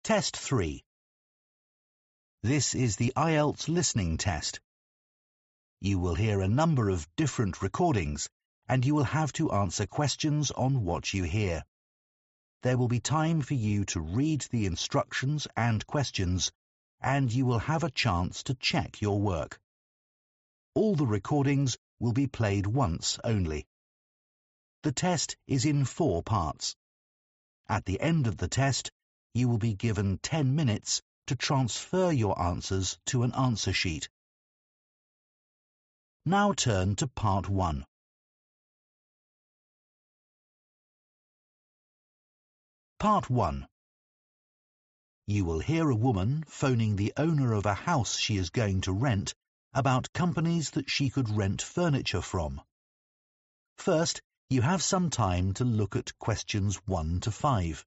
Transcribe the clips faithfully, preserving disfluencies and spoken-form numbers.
Test three. This is the I E L T S listening test. You will hear a number of different recordings, and you will have to answer questions on what you hear. There will be time for you to read the instructions and questions, and you will have a chance to check your work. All the recordings will be played once only. The test is in four parts. At the end of the test, you will be given ten minutes to transfer your answers to an answer sheet. Now turn to part one. Part one. You will hear a woman phoning the owner of a house she is going to rent about companies that she could rent furniture from. First, you have some time to look at questions one to five.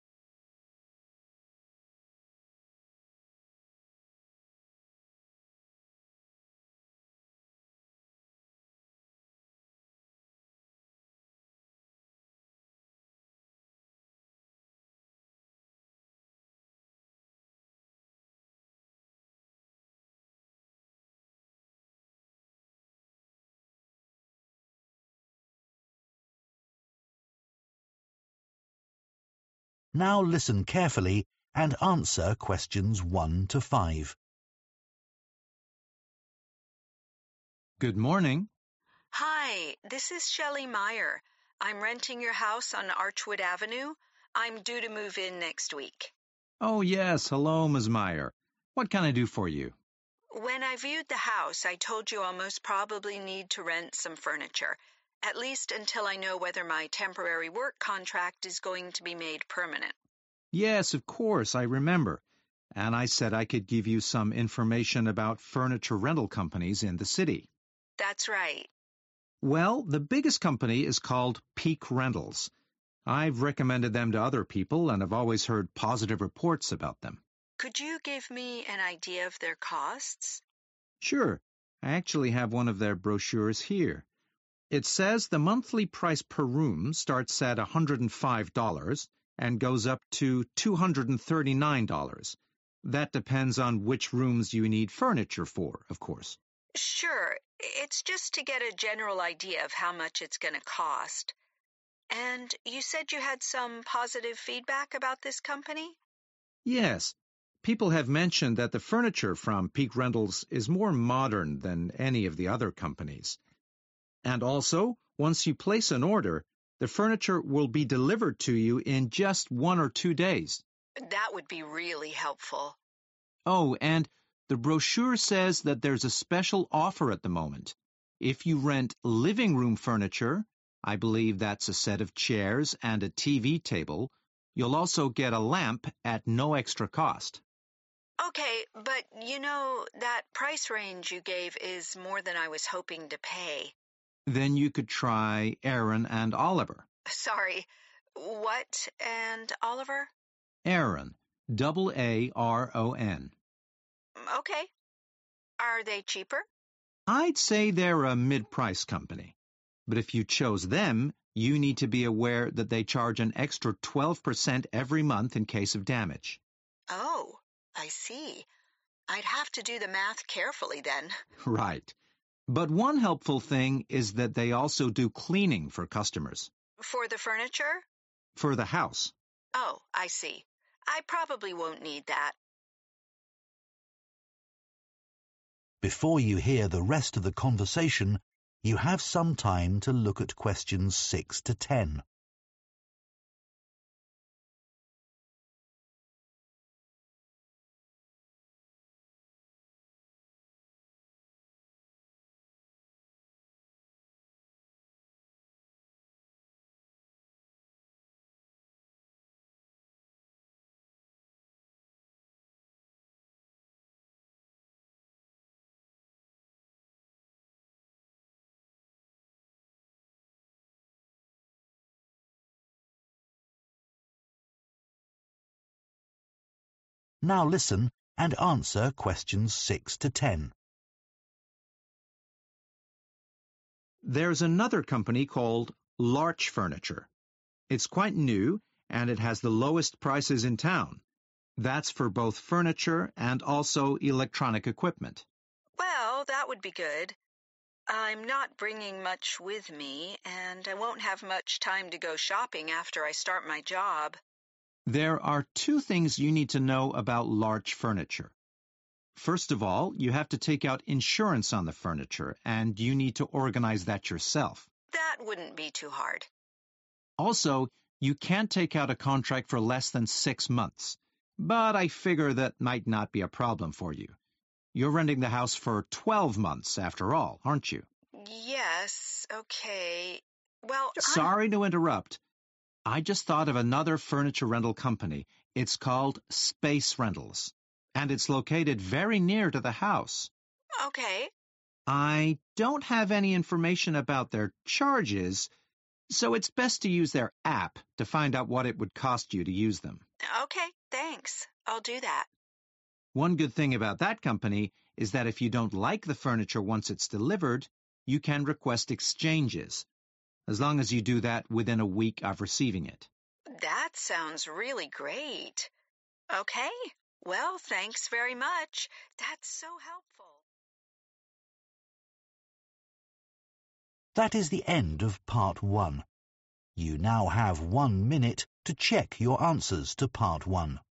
Now listen carefully and answer questions one to five. Good morning. Hi, this is Shelley Meyer. I'm renting your house on Archwood Avenue. I'm due to move in next week. Oh, yes. Hello, Miz Meyer. What can I do for you? When I viewed the house, I told you I'll most probably need to rent some furniture, at least until I know whether my temporary work contract is going to be made permanent. Yes, of course, I remember. And I said I could give you some information about furniture rental companies in the city. That's right. Well, the biggest company is called Peak Rentals. I've recommended them to other people and have always heard positive reports about them. Could you give me an idea of their costs? Sure. I actually have one of their brochures here. It says the monthly price per room starts at one hundred five dollars and goes up to two hundred thirty-nine dollars. That depends on which rooms you need furniture for, of course. Sure. It's just to get a general idea of how much it's going to cost. And you said you had some positive feedback about this company? Yes. People have mentioned that the furniture from Peak Rentals is more modern than any of the other companies. And also, once you place an order, the furniture will be delivered to you in just one or two days. That would be really helpful. Oh, and the brochure says that there's a special offer at the moment. If you rent living room furniture, I believe that's a set of chairs and a T V table, you'll also get a lamp at no extra cost. Okay, but you know, that price range you gave is more than I was hoping to pay. Then you could try Aaron and Oliver. Sorry, what and Oliver? Aaron, double A R O N. Okay. Are they cheaper? I'd say they're a mid-price company. But if you chose them, you need to be aware that they charge an extra twelve percent every month in case of damage. Oh, I see. I'd have to do the math carefully then. Right. But one helpful thing is that they also do cleaning for customers. For the furniture? For the house. Oh, I see. I probably won't need that. Before you hear the rest of the conversation, you have some time to look at questions six to ten. Now listen and answer questions six to ten. There's another company called Larch Furniture. It's quite new, and it has the lowest prices in town. That's for both furniture and also electronic equipment. Well, that would be good. I'm not bringing much with me, and I won't have much time to go shopping after I start my job. There are two things you need to know about large furniture. First of all, you have to take out insurance on the furniture, and you need to organize that yourself. That wouldn't be too hard. Also, you can't take out a contract for less than six months, but I figure that might not be a problem for you. You're renting the house for twelve months after all, aren't you? Yes, okay. Well, I'm... Sorry to interrupt. I just thought of another furniture rental company. It's called Space Rentals, and it's located very near to the house. Okay. I don't have any information about their charges, so it's best to use their app to find out what it would cost you to use them. Okay, thanks. I'll do that. One good thing about that company is that if you don't like the furniture once it's delivered, you can request exchanges, as long as you do that within a week of receiving it. That sounds really great. Okay, well, thanks very much. That's so helpful. That is the end of part one. You now have one minute to check your answers to part one.